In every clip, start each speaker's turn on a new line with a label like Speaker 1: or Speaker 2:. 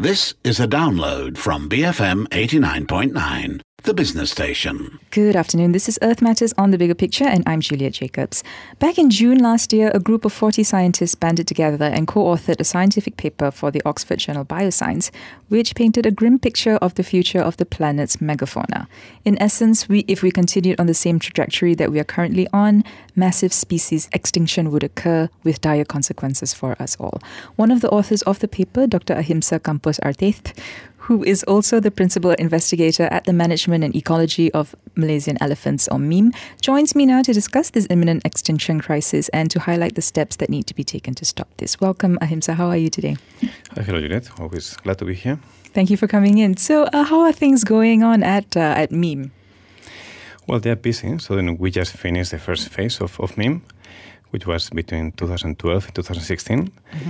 Speaker 1: This is a download from BFM 89.9, the business station.
Speaker 2: Good afternoon. This is Earth Matters on the Bigger Picture, and I'm Juliet Jacobs. Back in June last year, a group of 40 scientists banded together and co-authored a scientific paper for the Oxford Journal Bioscience, which painted a grim picture of the future of the planet's megafauna. In essence, if we continued on the same trajectory that we are currently on, massive species extinction would occur with dire consequences for us all. One of the authors of the paper, Dr. Ahimsa Kampus Arteth, who is also the principal investigator at the Management and Ecology of Malaysian Elephants, or MEM, joins me now to discuss this imminent extinction crisis and to highlight the steps that need to be taken to stop this. Welcome, Ahimsa. How are you today?
Speaker 3: Hello, Juliet. Always glad to be here.
Speaker 2: Thank you for coming in. So how are things going on at MEM?
Speaker 3: Well, they're busy. So then we just finished the first phase of MEM, which was between 2012 and 2016. Mm-hmm.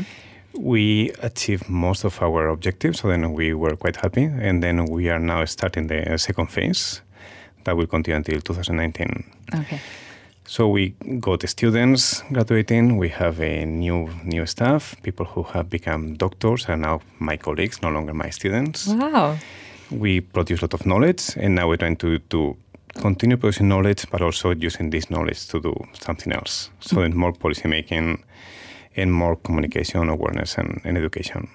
Speaker 3: We achieved most of our objectives, so then we were quite happy. And then we are now starting the second phase that will continue until 2019.
Speaker 2: Okay.
Speaker 3: So we got the students graduating. We have a new staff, people who have become doctors are now my colleagues, no longer my students.
Speaker 2: Wow.
Speaker 3: We produce a lot of knowledge, and now we're trying to continue producing knowledge, but also using this knowledge to do something else. So then more policy making and more communication, awareness, and education.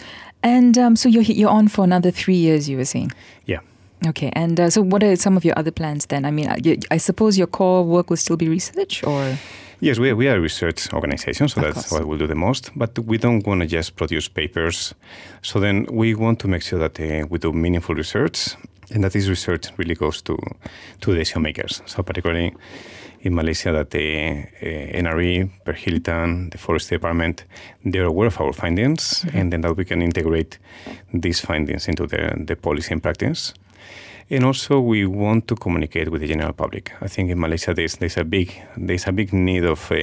Speaker 2: And so you're on for another 3 years, you were saying?
Speaker 3: Yeah.
Speaker 2: Okay, and so what are some of your other plans then? I mean, I suppose your core work will still be research, or?
Speaker 3: Yes, we are a research organization, so that's what we'll do the most. But we don't want to just produce papers. So then we want to make sure that we do meaningful research, and that this research really goes to the decision makers. So particularly in Malaysia, that the NRE, Per Hilton, the Forestry Department, they're aware of our findings, mm-hmm. and then that we can integrate these findings into the policy and practice. And also, we want to communicate with the general public. I think in Malaysia, there's a big need of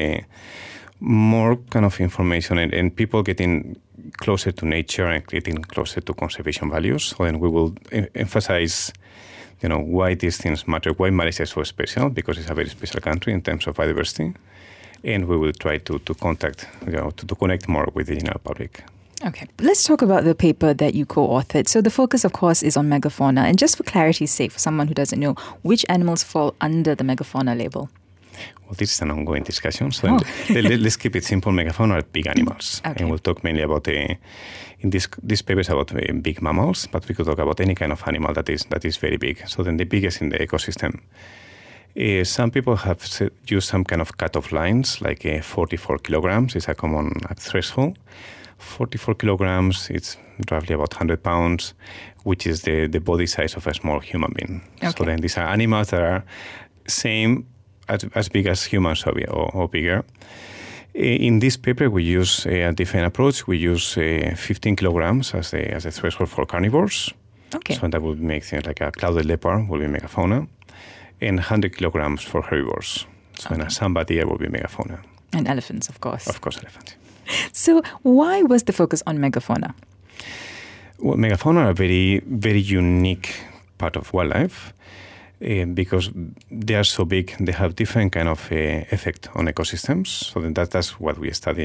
Speaker 3: more kind of information and people getting closer to nature and getting closer to conservation values. So then we will emphasize, why these things matter, why Malaysia is so special, because it's a very special country in terms of biodiversity. And we will try to contact, to connect more with the general public.
Speaker 2: Okay, let's talk about the paper that you co-authored. So the focus, of course, is on megafauna. And just for clarity's sake, for someone who doesn't know, which animals fall under the megafauna label?
Speaker 3: Well, this is an ongoing discussion. So let's keep it simple. Megafauna are big animals. Okay. And we'll talk mainly about, in this paper is about big mammals, but we could talk about any kind of animal that is very big. So then the biggest in the ecosystem. Some people have used some kind of cutoff lines, like 44 kilograms is a common threshold. 44 kilograms, it's roughly about 100 pounds, which is the body size of a small human being. Okay. So then these are animals that are as big as humans or bigger. In this paper, we use a different approach. We use 15 kilograms as a threshold for carnivores.
Speaker 2: Okay.
Speaker 3: So that would make things like a clouded leopard will be megafauna, and 100 kilograms for herbivores. So a sambar deer will be megafauna.
Speaker 2: And elephants, of course.
Speaker 3: Of course, elephants.
Speaker 2: So why was the focus on megafauna?
Speaker 3: Well, megafauna are a very, very unique part of wildlife because they are so big. They have different kind of effect on ecosystems. So that's what we study.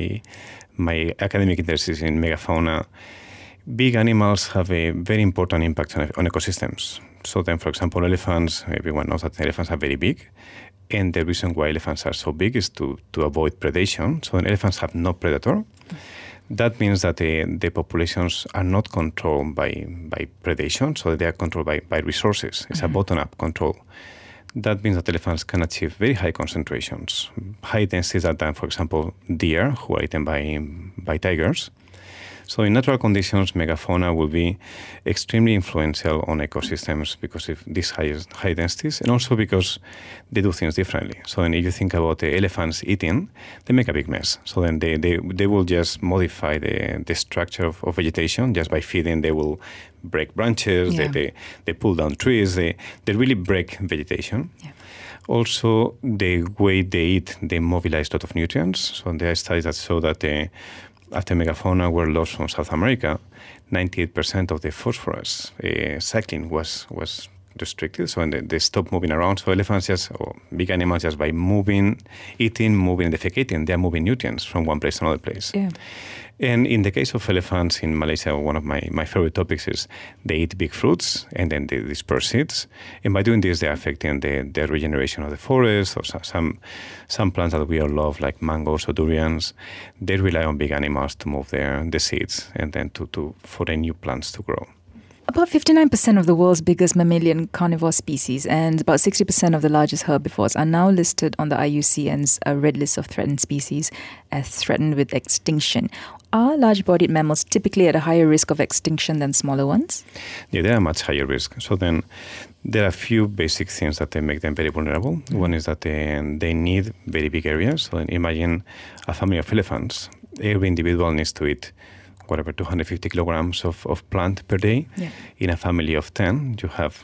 Speaker 3: My academic interest is in megafauna. Big animals have a very important impact on ecosystems. So then, for example, elephants, everyone knows that elephants are very big. And the reason why elephants are so big is to avoid predation. So when elephants have no predator, that means that the populations are not controlled by predation, so they are controlled by resources. It's a bottom-up control. That means that elephants can achieve very high concentrations, high densities than, for example, deer, who are eaten by tigers. So in natural conditions, megafauna will be extremely influential on ecosystems because of these high densities, and also because they do things differently. So then if you think about the elephants eating, they make a big mess. So then they will just modify the structure of vegetation just by feeding. They will break branches, yeah. they pull down trees, they really break vegetation. Yeah. Also, the way they eat, they mobilize a lot of nutrients. So there are studies that show that after megafauna were lost from South America, 98% of the phosphorus cycling was restricted. So they stopped moving around. So elephants or big animals, just by moving, eating, moving, defecating, they are moving nutrients from one place to another place.
Speaker 2: Yeah.
Speaker 3: And in the case of elephants in Malaysia, one of my favorite topics is they eat big fruits and then they disperse seeds. And by doing this, they're affecting the regeneration of the forest, or some plants that we all love, like mangoes or durians. They rely on big animals to move the seeds and then for the new plants to grow.
Speaker 2: About 59% of the world's biggest mammalian carnivore species and about 60% of the largest herbivores are now listed on the IUCN's Red List of Threatened Species as threatened with extinction. Are large-bodied mammals typically at a higher risk of extinction than smaller ones?
Speaker 3: Yeah, they are much higher risk. So then there are a few basic things that they make them very vulnerable. One is that they need very big areas. So then imagine a family of elephants. Every individual needs to eat 250 kilograms of plant per day. Yeah. In a family of 10, you have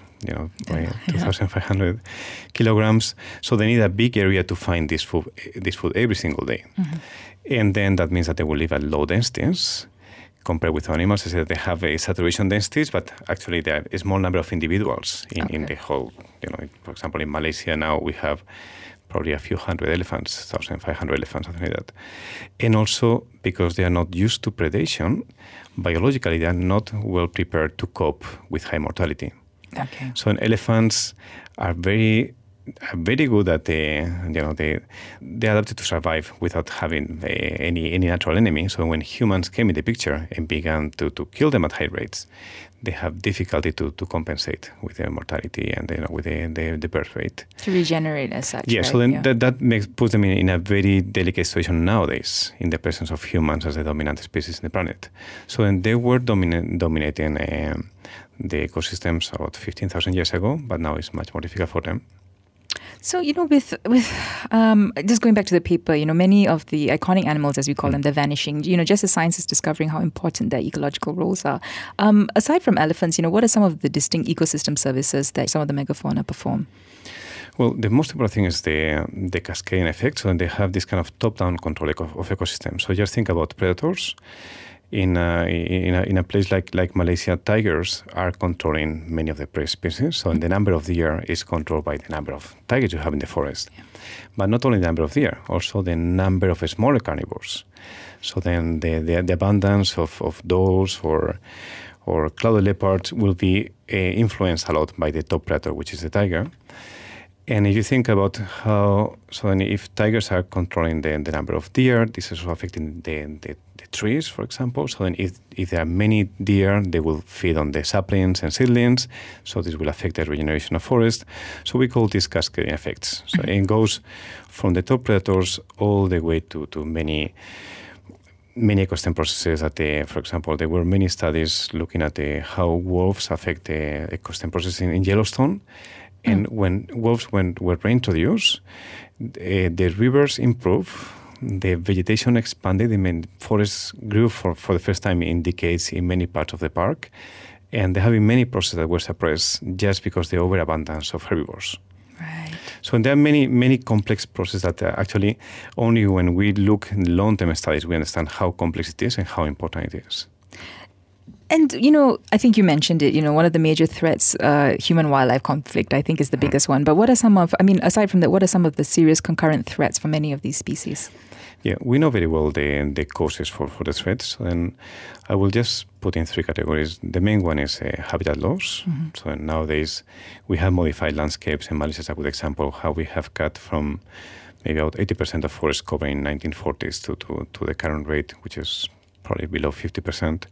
Speaker 3: 2,500 kilograms. So they need a big area to find this food every single day. Mm-hmm. And then that means that they will live at low densities compared with animals. They say that they have a saturation densities, but actually there are a small number of individuals in the whole. For example, in Malaysia now we have probably a few hundred elephants, 1,500 elephants, something like that. And also, because they are not used to predation, biologically they are not well prepared to cope with high mortality.
Speaker 2: Okay.
Speaker 3: So elephants are very good at they adapted to survive without having any natural enemy. So when humans came in the picture and began to kill them at high rates, they have difficulty to compensate with their mortality and with the birth rate.
Speaker 2: To regenerate as such.
Speaker 3: Yeah, right? So then that puts them in a very delicate situation nowadays in the presence of humans as the dominant species in the planet. So then they were dominating the ecosystems about 15,000 years ago, but now it's much more difficult for them.
Speaker 2: So, with just going back to the paper, many of the iconic animals, as we call them, they're vanishing, just as science is discovering how important their ecological roles are. Aside from elephants, what are some of the distinct ecosystem services that some of the megafauna perform?
Speaker 3: Well, the most important thing is the cascading effect. So they have this kind of top-down control of ecosystems. So just think about predators. In a place like Malaysia, tigers are controlling many of the prey species. So the number of deer is controlled by the number of tigers you have in the forest. Yeah. But not only the number of deer, also the number of smaller carnivores. So then the abundance of does or clouded leopards will be influenced a lot by the top predator, which is the tiger. And if you think about if tigers are controlling the number of deer, this is also affecting the trees, for example. So then if there are many deer, they will feed on the saplings and seedlings. So this will affect the regeneration of forest. So we call these cascading effects. So it goes from the top predators all the way to many ecosystem processes that, for example, there were many studies looking at how wolves affect the ecosystem processes in Yellowstone. And when wolves were reintroduced, the rivers improved, the vegetation expanded, the forests grew for the first time in decades in many parts of the park, and there have been many processes that were suppressed just because of the overabundance of herbivores.
Speaker 2: Right.
Speaker 3: So there are many complex processes that actually only when we look in long-term studies we understand how complex it is and how important it is.
Speaker 2: And, I think you mentioned it, one of the major threats, human-wildlife conflict, I think is the biggest one. But aside from that, what are some of the serious concurrent threats for many of these species?
Speaker 3: Yeah, we know very well the causes for the threats. And I will just put in three categories. The main one is habitat loss. Mm-hmm. So nowadays we have modified landscapes, and Malaysia is a good example of how we have cut from maybe about 80% of forest cover in 1940s to the current rate, which is probably below 50%.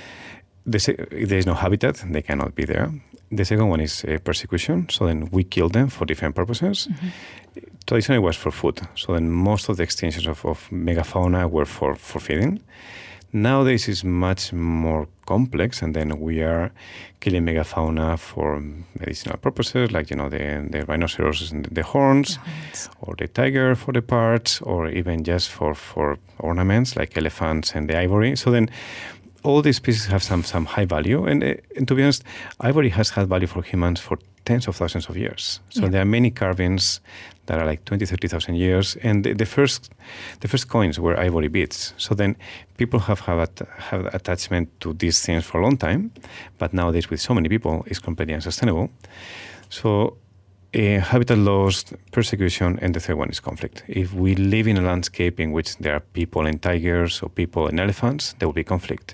Speaker 3: If there is no habitat, they cannot be there. The second one is persecution. So then we kill them for different purposes. Mm-hmm. Traditionally, it was for food. So then most of the extinctions of megafauna were for feeding. Nowadays, it's much more complex, and then we are killing megafauna for medicinal purposes, like the rhinoceros and the horns, or the tiger for the parts, or even just for ornaments like elephants and the ivory. So then all these species have some high value, and to be honest, ivory has had value for humans for tens of thousands of years. So there are many carvings that are like 20,000-30,000 years, and the first coins were ivory beads. So then people have attachment to these things for a long time, but nowadays with so many people, it's completely unsustainable. So habitat loss, persecution, and the third one is conflict. If we live in a landscape in which there are people and tigers or people and elephants, there will be conflict.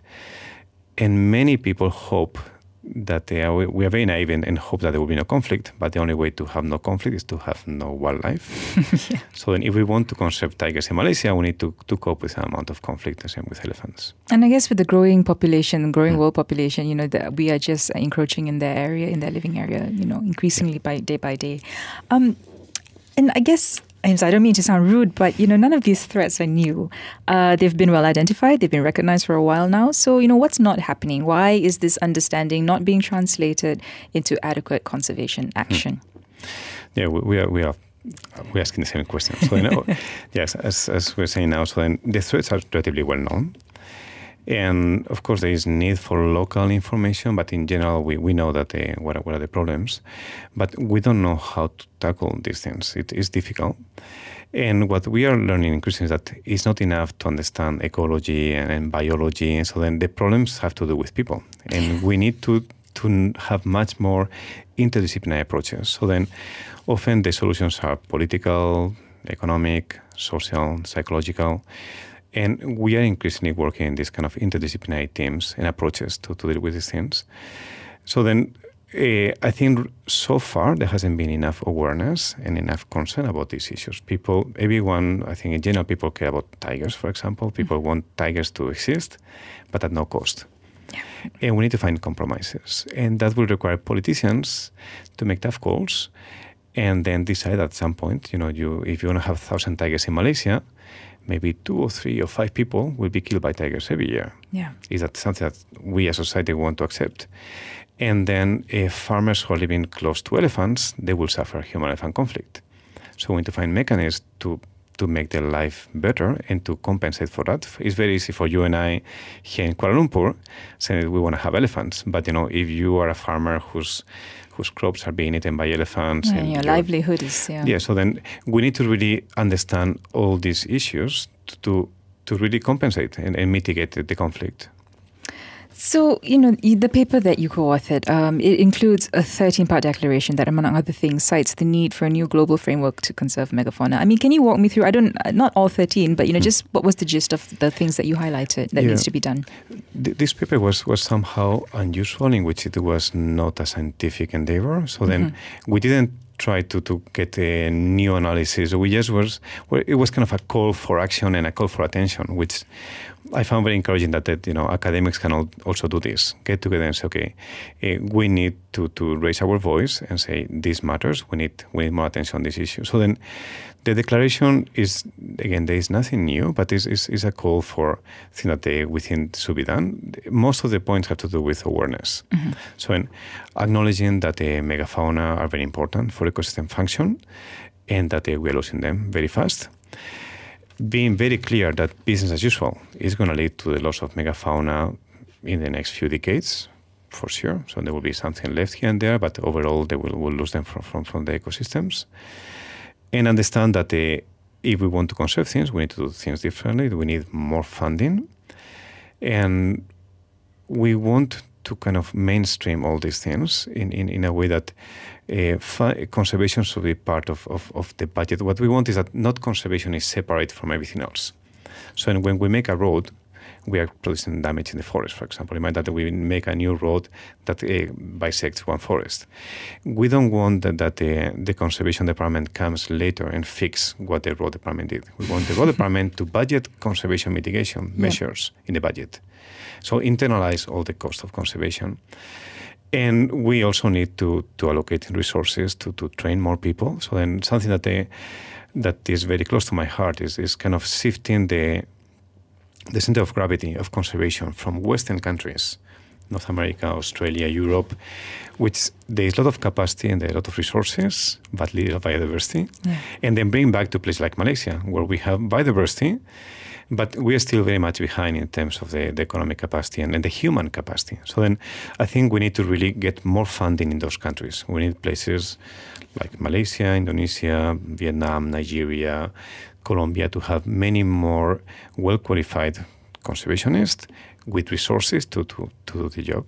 Speaker 3: And many people hope that we are very naive and hope that there will be no conflict, but the only way to have no conflict is to have no wildlife. Yeah. So then if we want to conserve tigers in Malaysia, we need to cope with an amount of conflict, the same with elephants.
Speaker 2: And I guess with the growing population, world population, we are just encroaching in their area, in their living area, increasingly by day. And I guess, I don't mean to sound rude, but, none of these threats are new. They've been well identified. They've been recognized for a while now. So, what's not happening? Why is this understanding not being translated into adequate conservation action?
Speaker 3: Yeah, we're asking the same question. So, yes, as we're saying now, so then the threats are relatively well known. And of course, there is need for local information, but in general, we know that what are the problems, but we don't know how to tackle these things. It is difficult. And what we are learning increasingly is that it's not enough to understand ecology and biology. And so then the problems have to do with people. And we need to have much more interdisciplinary approaches. So then often the solutions are political, economic, social, psychological. And we are increasingly working in these kind of interdisciplinary teams and approaches to deal with these things. So then I think so far there hasn't been enough awareness and enough concern about these issues. Everyone, I think in general, people care about tigers, for example. People want tigers to exist, but at no cost. Yeah. And we need to find compromises. And that will require politicians to make tough calls and then decide at some point, if you want to have 1,000 tigers in Malaysia, maybe 2 or 3 or 5 people will be killed by tigers every year. Yeah. Is that something that we as a society want to accept? And then farmers who are living close to elephants, they will suffer human-elephant conflict. So we need to find mechanisms to make their life better and to compensate for that. It's very easy for you and I here in Kuala Lumpur saying that we want to have elephants. But, if you are a farmer whose crops are being eaten by elephants.
Speaker 2: Yeah, and your livelihood is,
Speaker 3: Yeah, so then we need to really understand all these issues to really compensate and mitigate the conflict.
Speaker 2: So, the paper that you co-authored, it includes a 13-part declaration that, among other things, cites the need for a new global framework to conserve megafauna. Can you walk me through, not all 13, but, just what was the gist of the things that you highlighted that needs to be done?
Speaker 3: This paper was somehow unusual in which it was not a scientific endeavor. So then we didn't try to get a new analysis. We just it was kind of a call for action and a call for attention, which I found very encouraging that academics can also do this. Get together and say, okay, we need to raise our voice and say this matters. We need more attention on this issue. So then the declaration is, again, there is nothing new, but is a call for things that we think should be done. Most of the points have to do with awareness. Mm-hmm. So in acknowledging that megafauna are very important for ecosystem function and that we are losing them very fast. Being very clear that business as usual is going to lead to the loss of megafauna in the next few decades, for sure. So there will be something left here and there, but overall they will lose them from the ecosystems. And understand that if we want to conserve things, we need to do things differently. We need more funding. And we want to kind of mainstream all these things in a way that conservation should be part of the budget. What we want is that not conservation is separate from everything else. So when we make a road, we are producing damage in the forest, for example. Imagine that we make a new road that bisects one forest. We don't want that the conservation department comes later and fix what the road department did. We want the road department to budget conservation mitigation measures in the budget. So internalize all the cost of conservation. And we also need to allocate resources to train more people. So then something that is very close to my heart is kind of shifting the center of gravity of conservation from Western countries, North America, Australia, Europe, which there is a lot of capacity and there are a lot of resources, but little biodiversity. Yeah. And then bring back to places like Malaysia, where we have biodiversity, but we are still very much behind in terms of the economic capacity and the human capacity. So then I think we need to really get more funding in those countries. We need places like Malaysia, Indonesia, Vietnam, Nigeria, Colombia to have many more well-qualified conservationists with resources to do the job.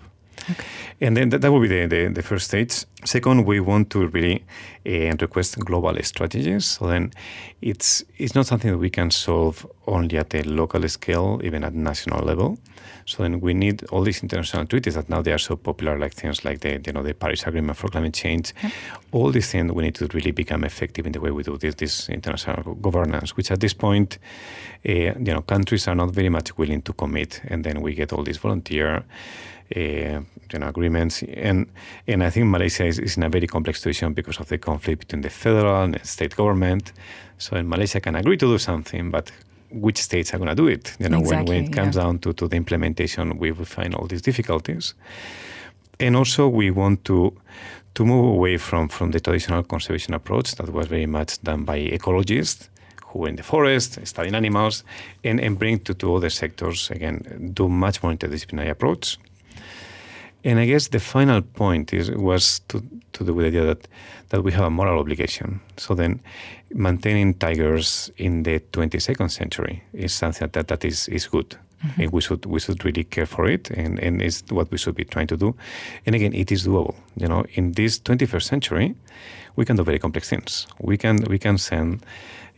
Speaker 2: Okay.
Speaker 3: And then that will be the first stage. Second, we want to really request global strategies. So then it's not something that we can solve only at a local scale, even at national level. So then we need all these international treaties that now they are so popular, like things like the Paris Agreement for Climate Change. Yep. All these things we need to really become effective in the way we do this international governance, which at this point, countries are not very much willing to commit, and then we get all these volunteer agreements. And I think Malaysia is in a very complex situation because of the conflict between the federal and state government. So Malaysia can agree to do something, but which states are going to do it? Exactly, when it comes down to the implementation, we will find all these difficulties. And also we want to move away from the traditional conservation approach that was very much done by ecologists who were in the forest, studying animals, and bring to other sectors, again, do much more interdisciplinary approach. And I guess the final point was to do with the idea that we have a moral obligation. So then maintaining tigers in the 22nd century is something that is good. Mm-hmm. And we should really care for it, and it's what we should be trying to do. And again, it is doable. In this 21st century, we can do very complex things. We can send,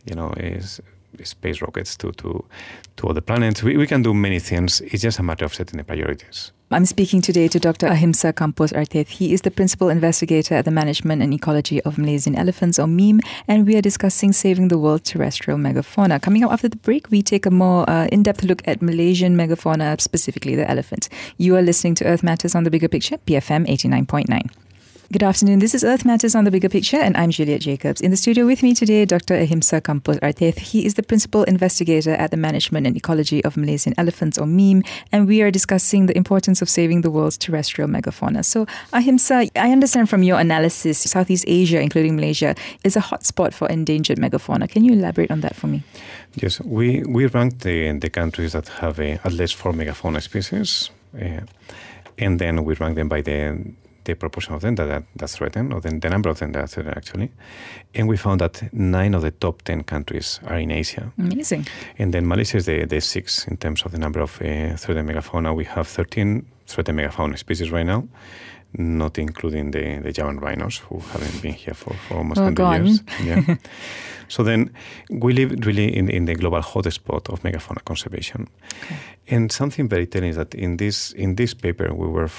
Speaker 3: space rockets to other planets. We can do many things. It's just a matter of setting the priorities.
Speaker 2: I'm speaking today to Dr. Ahimsa Campos Arteth. He is the Principal Investigator at the Management and Ecology of Malaysian Elephants, or MEM, and we are discussing saving the world's terrestrial megafauna. Coming up after the break, we take a more in-depth look at Malaysian megafauna, specifically the elephant. You are listening to Earth Matters on the Bigger Picture, BFM 89.9. Good afternoon. This is Earth Matters on the Bigger Picture, and I'm Juliet Jacobs. In the studio with me today, Dr. Ahimsa Campos Arteth. He is the Principal Investigator at the Management and Ecology of Malaysian Elephants, or MEM, and we are discussing the importance of saving the world's terrestrial megafauna. So, Ahimsa, I understand from your analysis, Southeast Asia, including Malaysia, is a hotspot for endangered megafauna. Can you elaborate on that for me?
Speaker 3: Yes, we ranked the countries that have at least 4 megafauna species, and then we rank them by the proportion of them that's threatened, or the number of them that are threatened, actually. And we found that 9 of the top 10 countries are in Asia.
Speaker 2: Amazing.
Speaker 3: And then Malaysia is the 6th in terms of the number of threatened megafauna. We have 13 threatened megafauna species right now, not including the Javan rhinos, who haven't been here for almost 100 years. Yeah. So then we live really in the global hotspot of megafauna conservation. Okay. And something very telling is that in this paper we were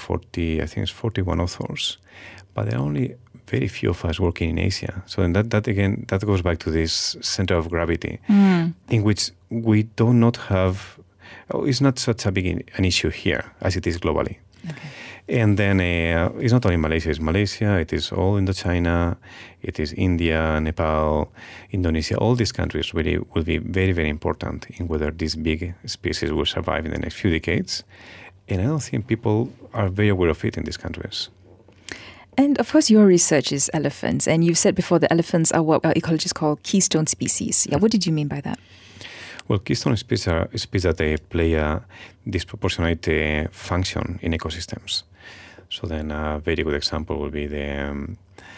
Speaker 3: 41 authors, but there are only very few of us working in Asia. So then that goes back to this center of gravity, in which we do not have. It's not such a big an issue here as it is globally. Okay. And then it's not only Malaysia, it's Malaysia, it is all Indochina, it is India, Nepal, Indonesia. All these countries really will be very, very important in whether these big species will survive in the next few decades. And I don't think people are very aware of it in these countries.
Speaker 2: And of course, your research is elephants. And you've said before the elephants are what ecologists call keystone species. Yeah, what did you mean by that?
Speaker 3: Well, keystone species are species that they play a disproportionate function in ecosystems. So then a very good example will be the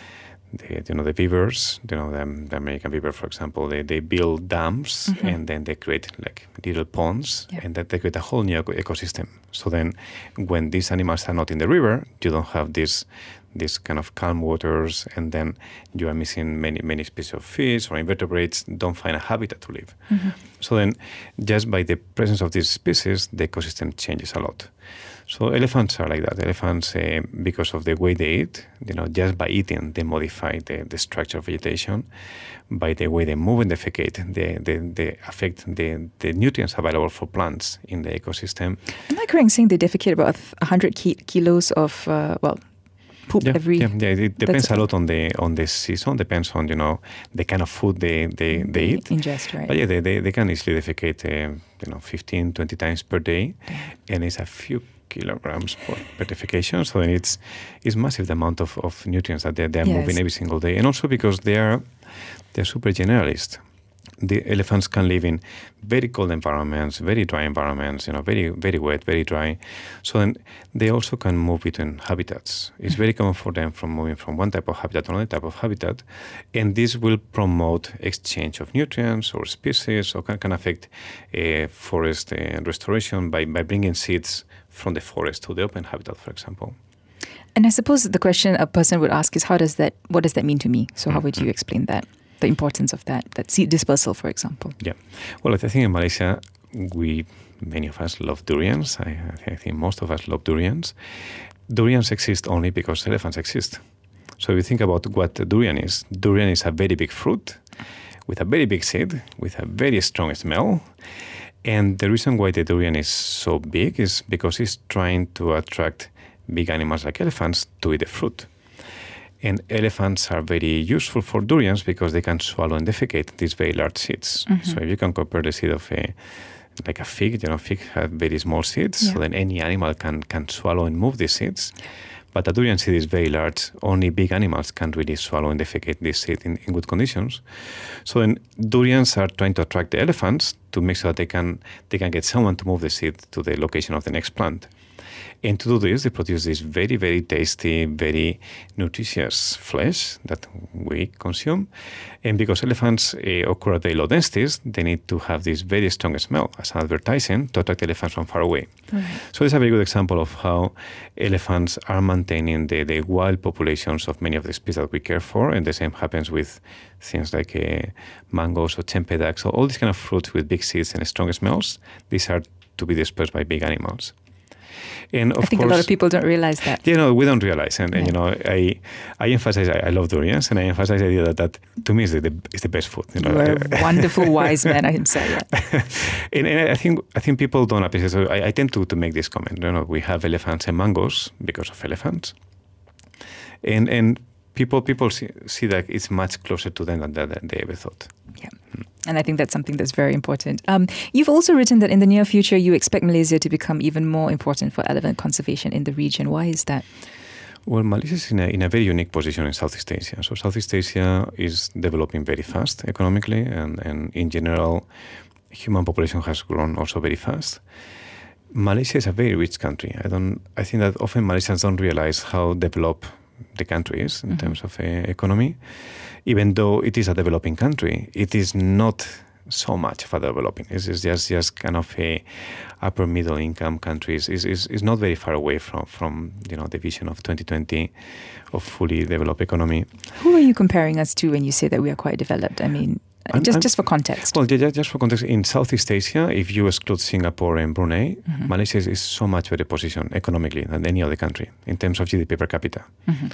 Speaker 3: beavers, the American beaver, for example. They build dams, mm-hmm. and then they create like little ponds, yeah. and that they create a whole new ecosystem. So then when these animals are not in the river, you don't have this kind of calm waters, and then you are missing many species of fish or invertebrates don't find a habitat to live. Mm-hmm. So then just by the presence of these species, the ecosystem changes a lot. So elephants are like that. Elephants, because of the way they eat, just by eating, they modify the structure of vegetation. By the way they move and defecate, they affect the nutrients available for plants in the ecosystem.
Speaker 2: Am I correct in saying they defecate about 100 kilos of, poop every...
Speaker 3: Yeah, it depends a lot on the season, depends on, the kind of food they eat.
Speaker 2: Ingest, right.
Speaker 3: But yeah, they can easily defecate, 15, 20 times per day. And it's a few kilograms per defecation. So then it's massive, the amount of nutrients that they're moving every single day. And also because they're super generalist. The elephants can live in very cold environments, very dry environments, very, very wet, very dry. So then they also can move between habitats. It's very common for them from moving from one type of habitat to another type of habitat. And this will promote exchange of nutrients or species, or can affect forest restoration by bringing seeds from the forest to the open habitat, for example.
Speaker 2: And I suppose the question a person would ask is, what does that mean to me? So how would you explain that, the importance of that seed dispersal, for example?
Speaker 3: Yeah. Well, I think in Malaysia, many of us love durians. I think most of us love durians. Durians exist only because elephants exist. So if you think about what durian is a very big fruit with a very big seed, with a very strong smell. And the reason why the durian is so big is because it's trying to attract big animals like elephants to eat the fruit. And elephants are very useful for durians because they can swallow and defecate these very large seeds. Mm-hmm. So if you can compare the seed of a fig, fig have very small seeds, so then any animal can swallow and move these seeds. But a durian seed is very large. Only big animals can really swallow and defecate this seed in good conditions. So then durians are trying to attract the elephants to make sure that they can get someone to move the seed to the location of the next plant. And to do this, they produce this very, very tasty, very nutritious flesh that we consume. And because elephants occur at very low densities, they need to have this very strong smell as advertising to attract elephants from far away. Right. So it's a very good example of how elephants are maintaining the wild populations of many of the species that we care for. And the same happens with things like mangoes or cempedacs. So all these kind of fruits with big seeds and strong smells, these are to be dispersed by big animals. And of
Speaker 2: I think
Speaker 3: course,
Speaker 2: a lot of people don't realize that.
Speaker 3: We don't realize. And I emphasize, I love durians, and I emphasize the idea that to me is the best food.
Speaker 2: You are a wonderful, wise man, I say that.
Speaker 3: and I think people don't appreciate. So I tend to make this comment. We have elephants and mangoes because of elephants. And people see that it's much closer to them than they ever thought.
Speaker 2: Yeah. And I think that's something that's very important. You've also written that in the near future, you expect Malaysia to become even more important for elephant conservation in the region. Why is that?
Speaker 3: Well, Malaysia is in a very unique position in Southeast Asia. So Southeast Asia is developing very fast economically, and in general, human population has grown also very fast. Malaysia is a very rich country. I think that often Malaysians don't realize how developed the country is in terms of economy. Even though it is a developing country, it is not so much of a developing. It's just kind of a upper middle income countries. Is not very far away from the vision of 2020 of fully developed economy.
Speaker 2: Who are you comparing us to when you say that we are quite developed? I mean, just for context.
Speaker 3: Well, just for context, in Southeast Asia, if you exclude Singapore and Brunei, Malaysia is so much better positioned economically than any other country in terms of GDP per capita.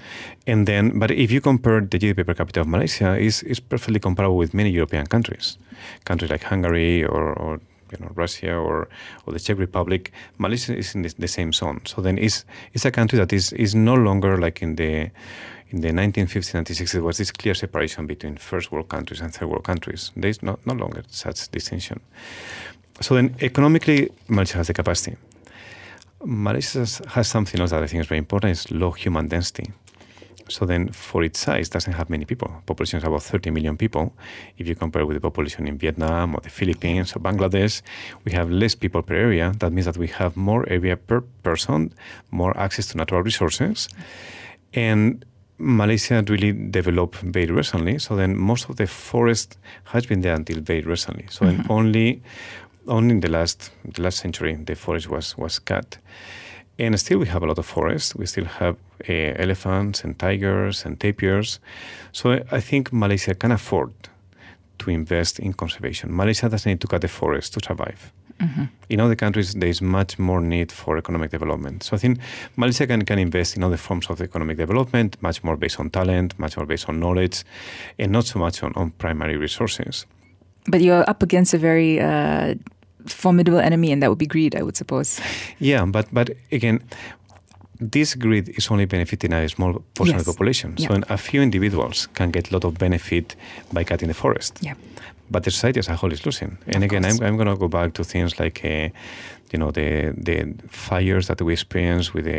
Speaker 3: But if you compare the GDP per capita of Malaysia, is perfectly comparable with many European countries like Hungary or Russia or the Czech Republic. Malaysia is in the same zone. So then it's a country that is no longer like in the 1950s, 1960s, there was this clear separation between first world countries and third world countries. There is no longer such distinction. So then economically, Malaysia has the capacity. Malaysia has something else that I think is very important, is low human density. So then for its size, doesn't have many people. Population is about 30 million people. If you compare with the population in Vietnam or the Philippines or Bangladesh, we have less people per area. That means that we have more area per person, more access to natural resources. And Malaysia really developed very recently. So then most of the forest has been there until very recently. So then only in the last century, the forest was cut. And still we have a lot of forests. We still have elephants and tigers and tapirs. So I think Malaysia can afford to invest in conservation. Malaysia doesn't need to cut the forest to survive. In other countries, there is much more need for economic development. So I think Malaysia can invest in other forms of economic development, much more based on talent, much more based on knowledge, and not so much on primary resources.
Speaker 2: But you're up against a very formidable enemy, and that would be greed, I would suppose.
Speaker 3: Yeah, but again, this greed is only benefiting a small portion of the population. So a few individuals can get a lot of benefit by cutting the forest. Yeah. But the society as a whole is losing. And again, I'm going to go back to things like, the fires that we experienced with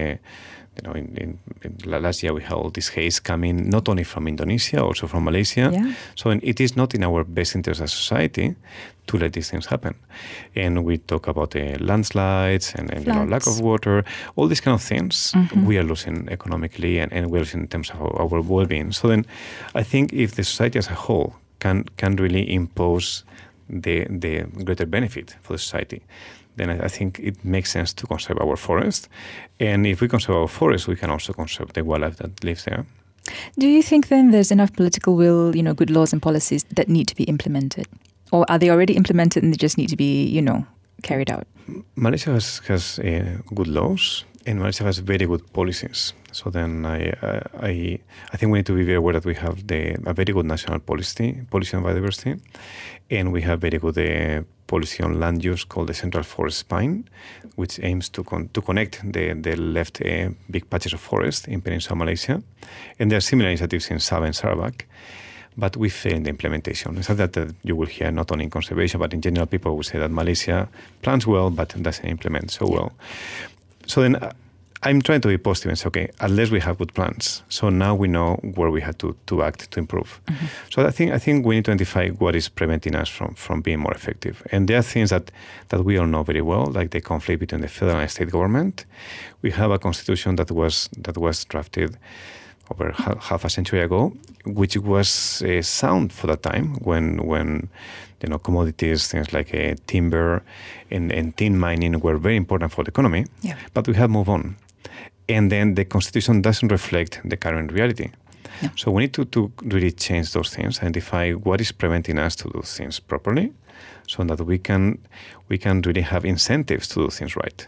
Speaker 3: in last year we had all this haze coming not only from Indonesia, also from Malaysia. Yeah. So it is not in our best interest as a society to let these things happen. And we talk about the landslides and lack of water, all these kind of things. We are losing economically and we're losing in terms of our well-being. So then I think if the society as a whole can really impose the greater benefit for the society, then I think it makes sense to conserve our forest. And if we conserve our forest, we can also conserve the wildlife that lives there.
Speaker 2: Do you think then there's enough political will, good laws and policies that need to be implemented? Or are they already implemented and they just need to be, carried out?
Speaker 3: Malaysia has good laws, and Malaysia has very good policies. So then I think we need to be very aware that we have a very good national policy on biodiversity, and we have very good policy on land use called the Central Forest Spine, which aims to connect the left big patches of forest in Peninsular Malaysia. And there are similar initiatives in Sabah and Sarawak, but we fail in the implementation. It's not that you will hear not only in conservation, but in general, people will say that Malaysia plans well, but doesn't implement so well. So then I'm trying to be positive and say, okay, unless we have good plans. So now we know where we have to act to improve. Mm-hmm. So I think we need to identify what is preventing us from being more effective. And there are things that we all know very well, like the conflict between the federal and state government. We have a constitution that was drafted over half a century ago, which was sound for that time when commodities, things like timber and tin mining were very important for the economy. Yeah. But we have moved on. And then the constitution doesn't reflect the current reality. Yeah. So we need to really change those things, identify what is preventing us to do things properly, so that we can really have incentives to do things right.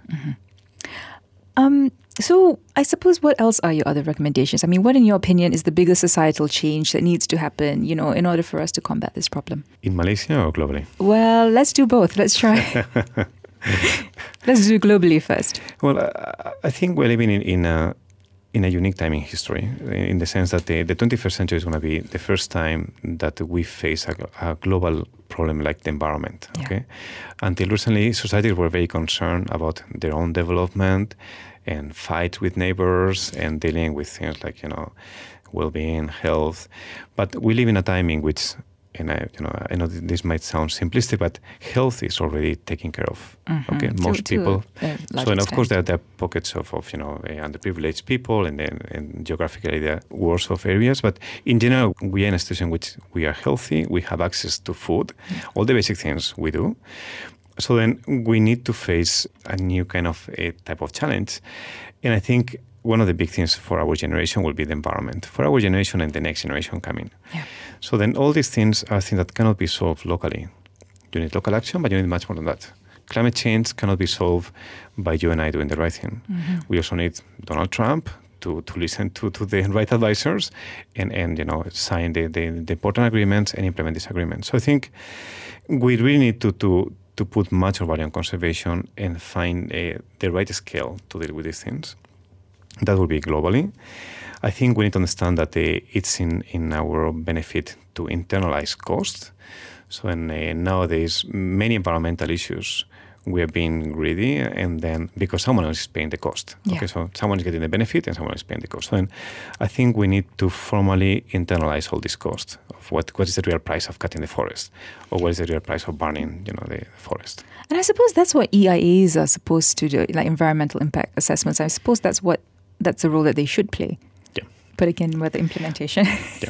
Speaker 2: Mm-hmm. So I suppose, what else are your other recommendations? I mean, what in your opinion is the biggest societal change that needs to happen, in order for us to combat this problem?
Speaker 3: In Malaysia or globally?
Speaker 2: Well, let's do both. Let's try. Let's do globally first.
Speaker 3: Well, I think we're living in a unique time in history, in the sense that the 21st century is going to be the first time that we face a global problem like the environment. Yeah. Okay, until recently, societies were very concerned about their own development and fight with neighbors and dealing with things like well-being, health. But we live in a time in which, and I know this might sound simplistic, but health is already taken care of. Mm-hmm. Okay, most people. So, and of course, there are pockets of underprivileged people, and geographically there are worse off areas. But in general, we are in a situation in which we are healthy. We have access to food, all the basic things we do. So then we need to face a new kind of type of challenge. And I think one of the big things for our generation will be the environment, for our generation and the next generation coming. Yeah. So then all these things are things that cannot be solved locally. You need local action, but you need much more than that. Climate change cannot be solved by you and I doing the right thing. Mm-hmm. We also need Donald Trump to listen to the right advisors and sign the important agreements and implement these agreements. So I think we really need to put much more value on conservation and find the right scale to deal with these things. That will be globally. I think we need to understand that it's in our benefit to internalize cost. So nowadays, many environmental issues, we are being greedy, and then because someone else is paying the cost. Yeah. Okay, so someone is getting the benefit and someone is paying the cost. So I think we need to formally internalize all this cost of what is the real price of cutting the forest, or what is the real price of burning, the forest.
Speaker 2: And I suppose that's what EIAs are supposed to do, like environmental impact assessments. I suppose that's the role that they should play.
Speaker 3: Yeah.
Speaker 2: But again, with the implementation.
Speaker 3: Yeah.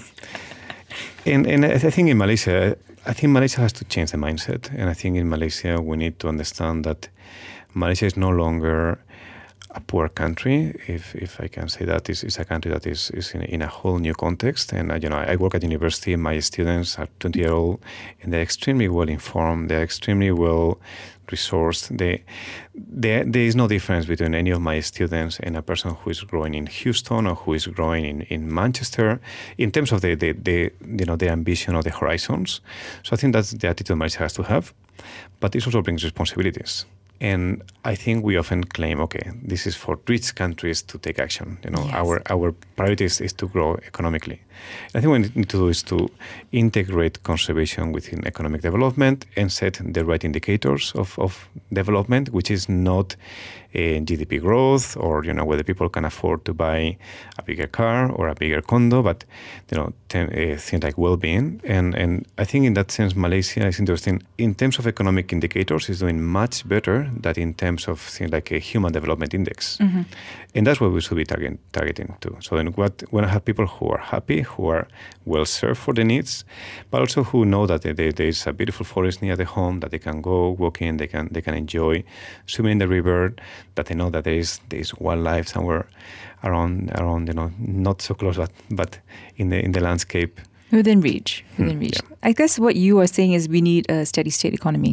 Speaker 3: And I think in Malaysia, Malaysia has to change the mindset. And I think in Malaysia, we need to understand that Malaysia is no longer a poor country, if I can say that. It's a country that is in a whole new context. And I work at university. My students are 20-year-old, and they're extremely well informed. They're extremely well resourced. There is no difference between any of my students and a person who is growing in Houston or who is growing in Manchester in terms of the ambition or the horizons. So I think that's the attitude Malaysia has to have, but this also brings responsibilities. And I think we often claim, okay, this is for rich countries to take action. Yes. Our priority is to grow economically. I think what we need to do is to integrate conservation within economic development and set the right indicators of development, which is not GDP growth or whether people can afford to buy a bigger car or a bigger condo, but things like well-being. And I think in that sense, Malaysia is interesting in terms of economic indicators. Is doing much better than in terms of things like a human development index. And that's what we should be targeting to. So then we want to have people who are happy, who are well served for their needs, but also who know that there is a beautiful forest near the home that they can go walk in, they can enjoy swimming in the river, that they know that there is wildlife somewhere around, not so close, but in the landscape.
Speaker 2: Within reach.
Speaker 3: Yeah.
Speaker 2: I guess what you are saying is we need a steady state economy,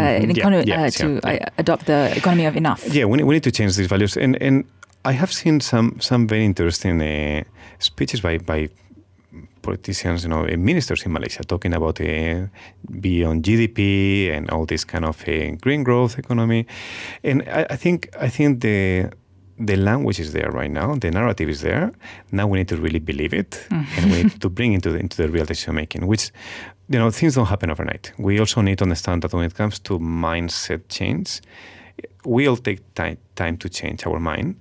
Speaker 2: adopt the economy of enough.
Speaker 3: Yeah, we need to change these values. And I have seen some very interesting speeches by politicians, ministers in Malaysia talking about beyond GDP and all this kind of green growth economy. And I think the language is there right now. The narrative is there. Now we need to really believe it, and we need to bring into the real decision making. Which, things don't happen overnight. We also need to understand that when it comes to mindset change, we'll take time to change our mind,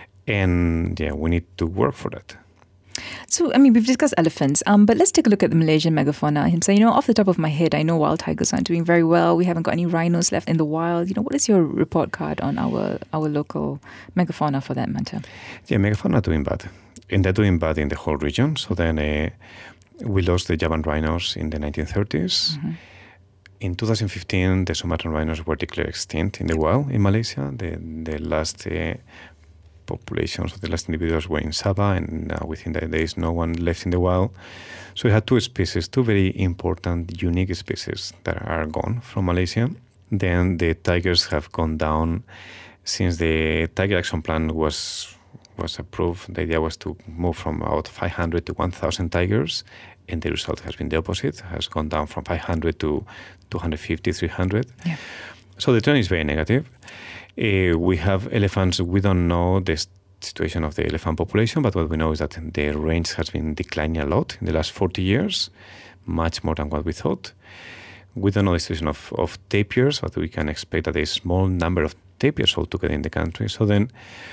Speaker 3: and we need to work for that.
Speaker 2: So, we've discussed elephants, but let's take a look at the Malaysian megafauna. So, off the top of my head, I know wild tigers aren't doing very well. We haven't got any rhinos left in the wild. What is your report card on our local megafauna for that matter? Yeah,
Speaker 3: megafauna are doing bad. And they're doing bad in the whole region. So then we lost the Javan rhinos in the 1930s. In 2015, the Sumatran rhinos were declared extinct in the wild in Malaysia. The last populations of the last individuals were in Sabah, and within that there is no one left in the wild. So we had two very important, unique species that are gone from Malaysia. Then the tigers have gone down since the Tiger Action Plan was approved. The idea was to move from about 500 to 1,000 tigers, and the result has been the opposite. Has gone down from 500 to 250, 300.
Speaker 2: Yeah.
Speaker 3: So the trend is very negative. We have elephants. We don't know the situation of the elephant population, but what we know is that the range has been declining a lot in the last 40 years, much more than what we thought. We don't know the situation of tapirs, but we can expect that there is a small number of tapirs altogether in the country. So then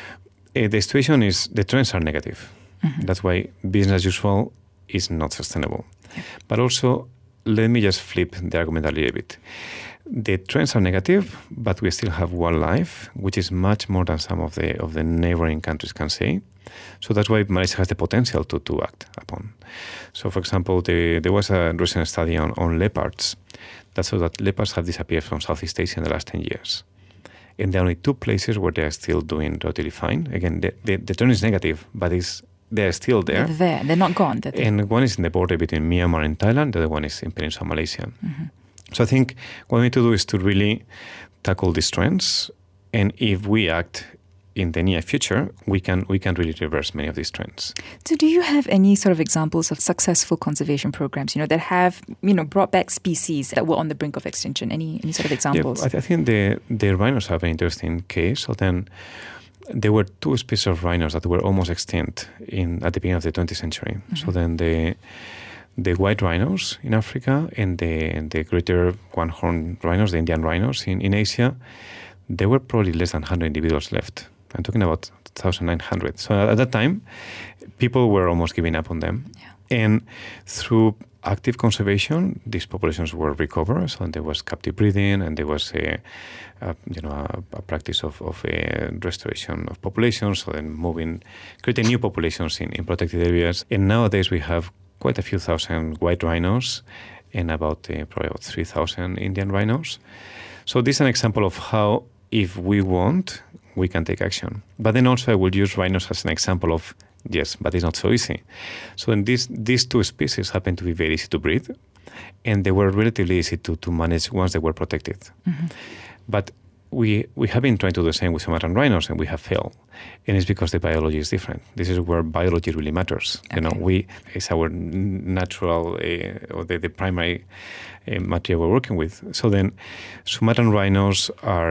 Speaker 3: the situation is, the trends are negative. That's why business as usual is not sustainable. But also, let me just flip the argument a little bit. The trends are negative, but we still have wildlife, which is much more than some of the neighboring countries can say. So that's why Malaysia has the potential to act upon. So, for example, there was a recent study on leopards that showed that leopards have disappeared from Southeast Asia in the last 10 years. And there are only two places where they are still doing relatively fine. Again, the trend is negative, but they're still there.
Speaker 2: They're there. They're not gone.
Speaker 3: And one is in the border between Myanmar and Thailand. The other one is in Peninsular Malaysia. So I think what we need to do is to really tackle these trends. And if we act in the near future, we can really reverse many of these trends.
Speaker 2: So do you have any sort of examples of successful conservation programs, that have, brought back species that were on the brink of extinction? Any sort of examples?
Speaker 3: Yeah, I think the rhinos have an interesting case. So then there were two species of rhinos that were almost extinct at the beginning of the 20th century. So then the white rhinos in Africa and the greater one-horned rhinos, the Indian rhinos in Asia, there were probably less than 100 individuals left. I'm talking about 1,900. So at that time, people were almost giving up on them. Yeah. And through active conservation, these populations were recovered. So there was captive breeding, and there was a practice of restoration of populations. So then creating new populations in protected areas. And nowadays we have quite a few thousand white rhinos and probably about 3,000 Indian rhinos. So this is an example of how, if we want, we can take action. But then also I will use rhinos as an example of, yes, but it's not so easy. So then these two species happen to be very easy to breed, and they were relatively easy to manage once they were protected. But we have been trying to do the same with Sumatran rhinos, and we have failed. And it's because the biology is different. This is where biology really matters. Okay. It's our natural, or the primary material we're working with. So then Sumatran rhinos are,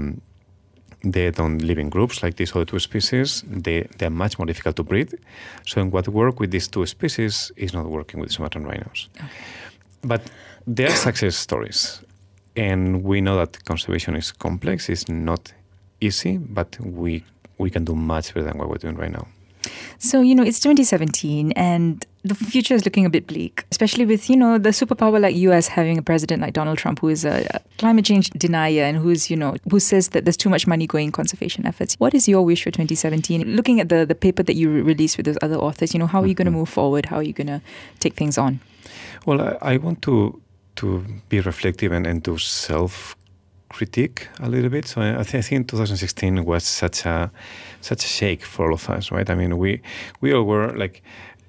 Speaker 3: they don't live in groups like these other two species. They're much more difficult to breed. So what work with these two species is not working with Sumatran rhinos. Okay. But they are success stories. And we know that conservation is complex, it's not easy, but we can do much better than what we're doing right now.
Speaker 2: So, it's 2017 and the future is looking a bit bleak, especially with, the superpower like US having a president like Donald Trump, who is a climate change denier and who says that there's too much money going in conservation efforts. What is your wish for 2017? Looking at the paper that you released with those other authors, how are you going to move forward? How are you going to take things on?
Speaker 3: Well, I want to be reflective and to self-critique a little bit. So I think 2016 was such a shake for all of us, right? I mean, we all were like,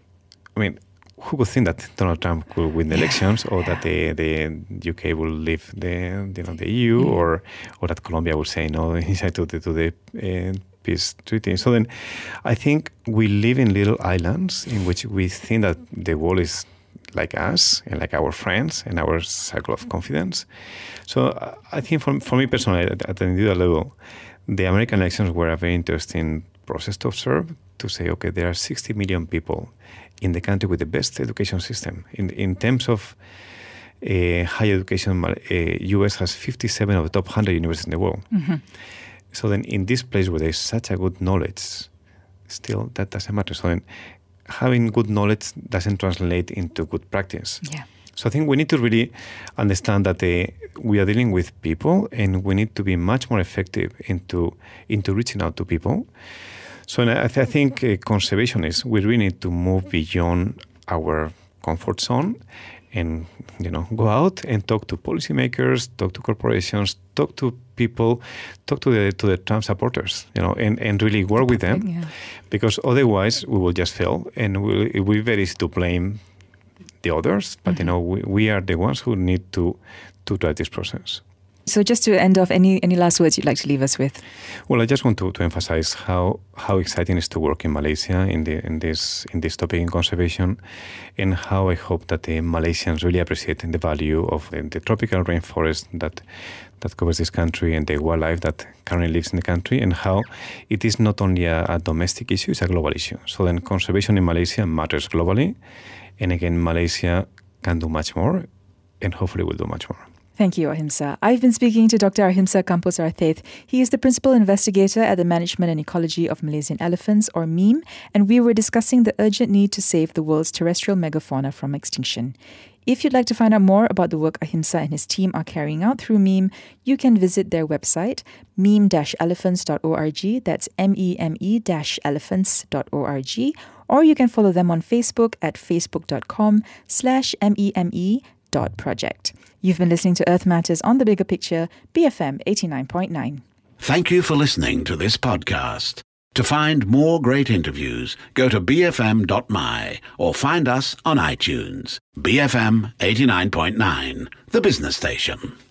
Speaker 3: who would think that Donald Trump could win the elections, or that the UK will leave the EU, or that Colombia will say no inside to the peace treaty? So then, I think we live in little islands in which we think that the world is like us and like our friends and our circle of confidence. So I think for me personally, at an individual level, the American elections were a very interesting process to observe, to say, okay, there are 60 million people in the country with the best education system. In terms of higher education, US has 57 of the top 100 universities in the world. Mm-hmm. So then in this place where there's such a good knowledge, still that doesn't matter. So then having good knowledge doesn't translate into good practice. Yeah. So I think we need to really understand that we are dealing with people, and we need to be much more effective into reaching out to people. So I think conservationists, we really need to move beyond our comfort zone and go out and talk to policymakers, talk to corporations, talk to people, talk to the Trump supporters, and really work with them, because otherwise we will just fail, and it will be very easy to blame the others. But we are the ones who need to drive this process.
Speaker 2: So just to end off, any last words you'd like to leave us with?
Speaker 3: Well, I just want to emphasize how exciting it is to work in Malaysia in this topic in conservation, and how I hope that the Malaysians really appreciate the value of the tropical rainforest that covers this country, and the wildlife that currently lives in the country, and how it is not only a domestic issue, it's a global issue. So then conservation in Malaysia matters globally, and again, Malaysia can do much more, and hopefully will do much more.
Speaker 2: Thank you, Ahimsa. I've been speaking to Dr. Ahimsa Kampos Arthaith. He is the Principal Investigator at the Management and Ecology of Malaysian Elephants, or MEAM, and we were discussing the urgent need to save the world's terrestrial megafauna from extinction. If you'd like to find out more about the work Ahimsa and his team are carrying out through MEAM, you can visit their website, meme-elephants.org, that's meme-elephants.org, or you can follow them on Facebook at facebook.com/meme.project. You've been listening to Earth Matters on The Bigger Picture, BFM 89.9.
Speaker 1: Thank you for listening to this podcast. To find more great interviews, go to bfm.my or find us on iTunes. BFM 89.9, the business station.